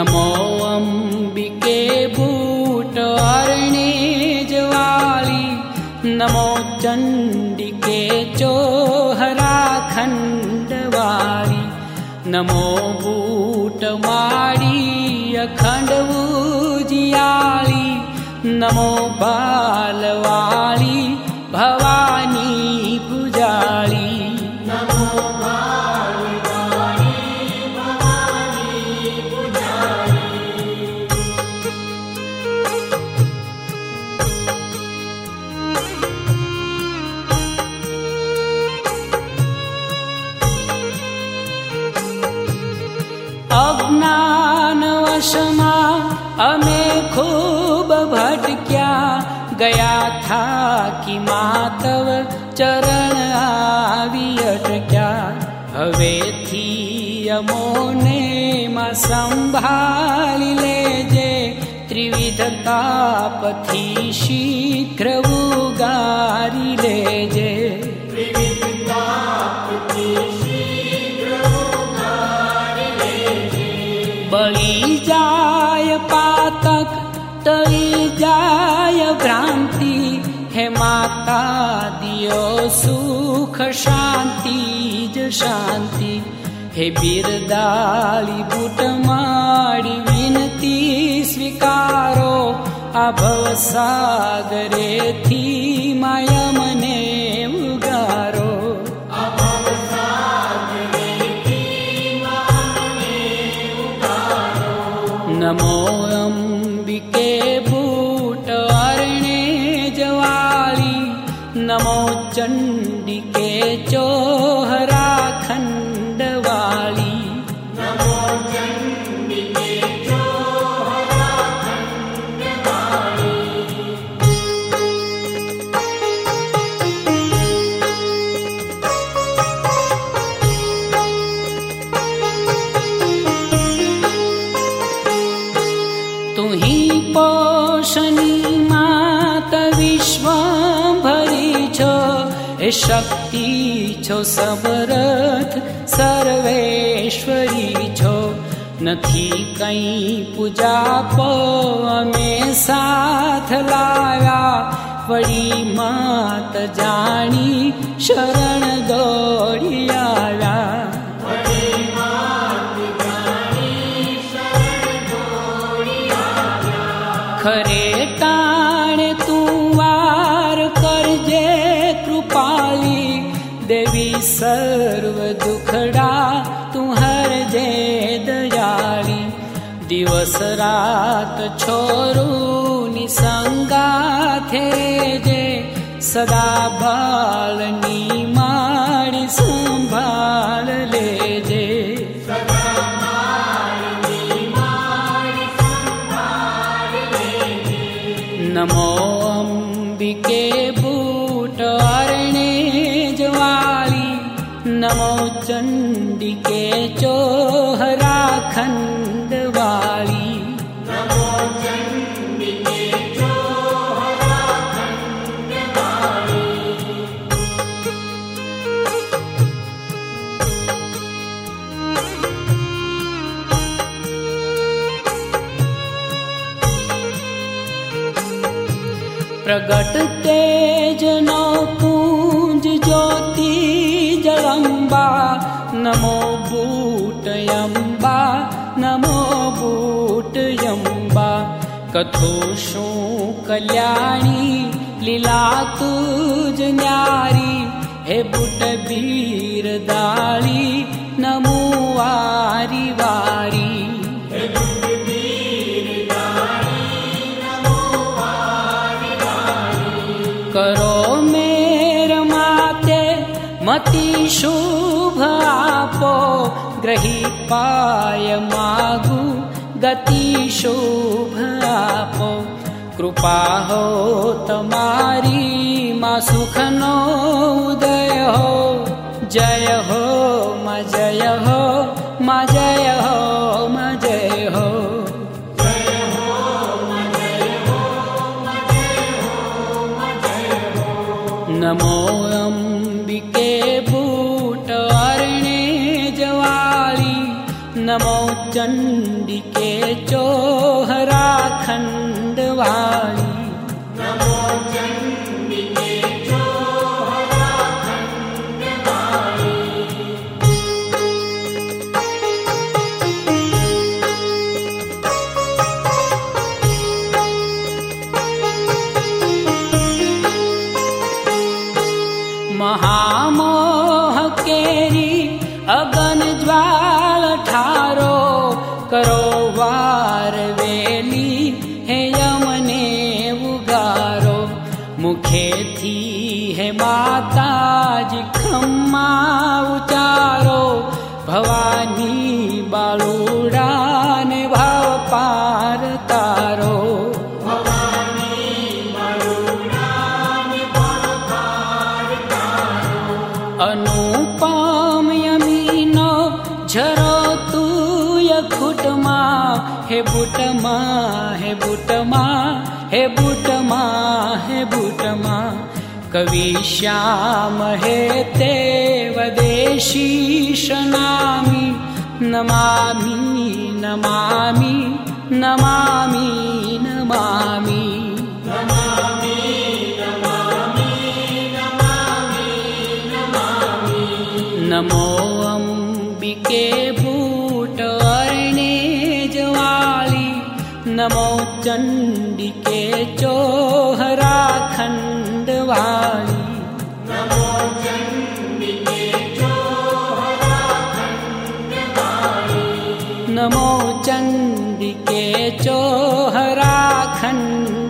नमो अंबिके boot अरणे Jawali, नमो चंडिके चोहरा खंडवाली, नमो boot माड़ी अखंड उजियाली, नमो बालवाली भवानी पुजाली, नमो बालवाली भवानी पुजाली। अज्ञानवशमा अमे खूब भटक्या, गया था कि मातव चरण आवी अटक्या, हवेथी अमोने मा संभाली लेजे, त्रिविध तापथी शीघ्र उगारी लेजे, त्रिविध तापथी शीघ्र उगारी लेजे। बळी जाय पातक टळी जाय भ्रांति, हे माता दियो सुख शांति ज शांति, हे बिरदाली बूट माड़ी विनती स्वीकारो, आ भव सागरे थी माया मने उगारो, आ भव सागरे थी माया मने उगारो। नमो अंबिके बूट अरणे ज्वाली, नमो चंडिके चोहरा खंडवाली, नमो चंडिके चोहरा खंडवाली। तुही पोषणी मात विश्वभरी छो, हे शक्ति छो समर्थ सर्वेश्वरी छो, नथी कई पूजा पो अमे साथ लाया, वड़ी मात जानी शरण दौड़ी आया, वड़ी मात जानी शरण दौड़ी आया। खरे ताणे तू वार करजे कृपाली, देवी सर्व दुखड़ा तू हरजे दयाली, दिवस रात छोरू निसंगा थे जे, सदा बालनी माड़ी संभाल लेजे, सदा बालनी माड़ी संभाल लेजे। नमो अंबिके बूट अरणे ज्वाली, नमो चंडिके चोहरा खंडवाली, नमो चंडिके चोहरा खंडवाली। प्रगट तेज नो पुंज ज्योति जगम्बा, नमो बूट यम्बा नमो बूट यम्बा, कथो शू कल्याणी लीला तुज न्यारी, हे बूट बीर दाली नमो वारी वारी, हे बूट बीर दाली नमो वारी वारी। करो मेर माते मति शुभ आपो, ग्रही पाय मागु गति शुभ आपो, कृपा हो तमारी माँ सुखनो उदय हो, जय हो माँ जय हो माँ जय हो माँ जय हो, जय हो माँ जय हो माँ जय हो माँ जय हो। नमो अंबिके बूट अरणे ज्वाली, नमो चंडिके चोहरा खंडवाली। नमो चंडिके चोहरा खंडवाली। महामोह केरी अगन ज्वाल ठारो करो वार वेली हे यमने उगारो। मुखे थी है माताजी खम्मा उचारो भवानी बालूड़ा ने भाव पार तारो। अनुपम यमीनो झरो तू यखुटमा हे बुटमा हे बुटमा हे बुटमा हे बुटमा। कवि श्याम हे तेवदेशी शनामी नमामि नमामि नमामि नमामि। नमो अंबिके बूट अरणे जवाली। नमो चंडिके चोहरा खंडवाली। नमो चंडिके चोहरा खंडवाली। नमो चंडिके चोहरा खंड